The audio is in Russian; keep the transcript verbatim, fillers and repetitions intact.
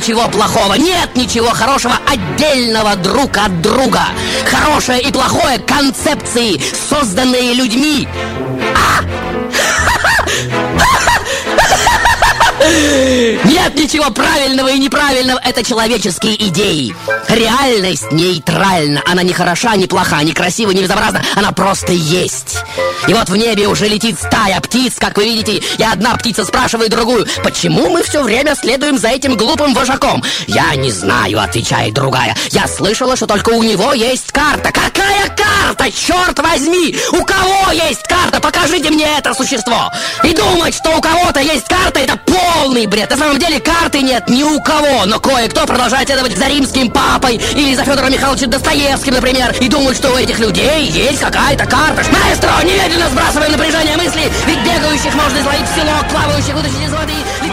ничего плохого, нет ничего хорошего отдельного друг от друга. Хорошее и плохое — концепции, созданные людьми. А! Нет ничего правильного и неправильного. Это человеческие идеи. Реальность нейтральна. Она не хороша, не плоха, не красива, не безобразна. Она просто есть. И вот в небе уже летит стая птиц, как вы видите. И одна птица спрашивает другую: почему мы все время следуем за этим глупым вожаком? Я не знаю, отвечает другая. Я слышала, что только у него есть карта. Какая карта? Черт возьми! У кого есть карта? Покажите мне это существо. И думать, что у кого-то есть карта, это полный бред. На самом деле карты нет ни у кого. Но кое-кто продолжает следовать за римским папой или за Федором Михайловичем Достоевским, например, и думают, что у этих людей есть какая-то карта. Маэстро, немедленно сбрасываем напряжение мысли, ведь бегающих можно изловить в селок, плавающих вытащить из воды.